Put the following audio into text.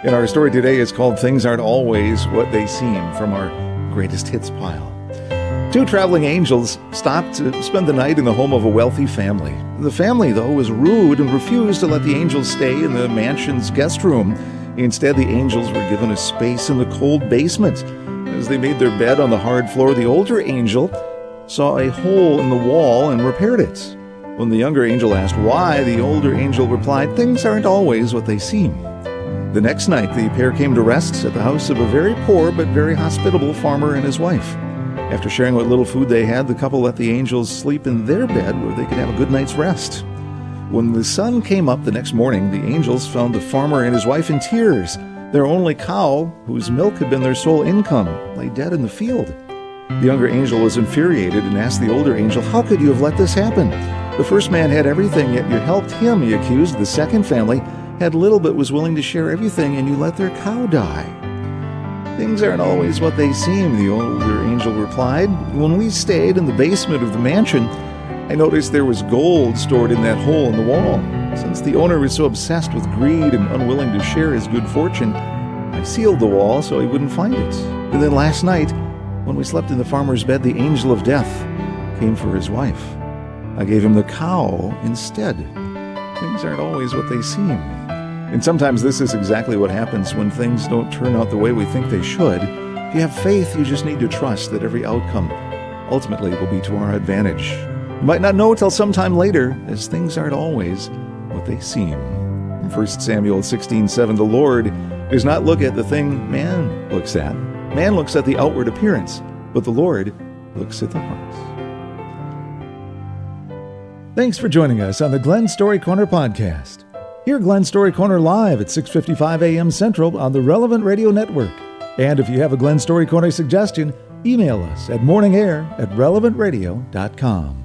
And our story today is called Things Aren't Always What They Seem, from our greatest hits pile. Two traveling angels stopped to spend the night in the home of a wealthy family. The family, though, was rude and refused to let the angels stay in the mansion's guest room. Instead, the angels were given a space in the cold basement. As they made their bed on the hard floor, the older angel saw a hole in the wall and repaired it. When the younger angel asked why, the older angel replied, "Things aren't always what they seem." The next night, the pair came to rest at the house of a very poor but very hospitable farmer and his wife. After sharing what little food they had, the couple let the angels sleep in their bed where they could have a good night's rest. When the sun came up the next morning, the angels found the farmer and his wife in tears. Their only cow, whose milk had been their sole income, lay dead in the field. The younger angel was infuriated and asked the older angel, "How could you have let this happen? The first man had everything, yet you helped him," he accused. "The second family had little but was willing to share everything, and you let their cow die." "Things aren't always what they seem," the older angel replied. "When we stayed in the basement of the mansion, I noticed there was gold stored in that hole in the wall. Since the owner was so obsessed with greed and unwilling to share his good fortune, I sealed the wall so he wouldn't find it. And then last night, when we slept in the farmer's bed, the angel of death came for his wife. I gave him the cow instead. Things aren't always what they seem." And sometimes this is exactly what happens when things don't turn out the way we think they should. If you have faith, you just need to trust that every outcome ultimately will be to our advantage. You might not know till sometime later, as things aren't always what they seem. In 1 Samuel 16:7, the Lord does not look at the thing man looks at. Man looks at the outward appearance, but the Lord looks at the heart. Thanks for joining us on the Glen Story Corner podcast. Hear Glen Story Corner live at 6:55 a.m. Central on the Relevant Radio Network. And if you have a Glen Story Corner suggestion, email us at morningair@relevantradio.com.